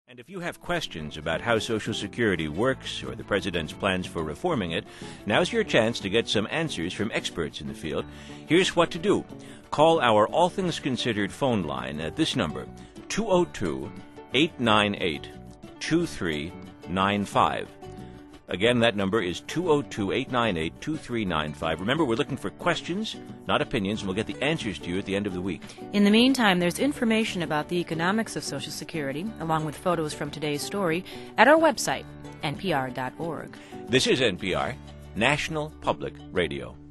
And if you have questions about how Social Security works or the President's plans for reforming it, now's your chance to get some answers from experts in the field. Here's what to do. Call our All Things Considered phone line at this number, 202-898-2395. Again, that number is 202-898-2395. Remember, we're looking for questions, not opinions, and we'll get the answers to you at the end of the week. In the meantime, there's information about the economics of Social Security, along with photos from today's story, at our website, npr.org. This is NPR, National Public Radio.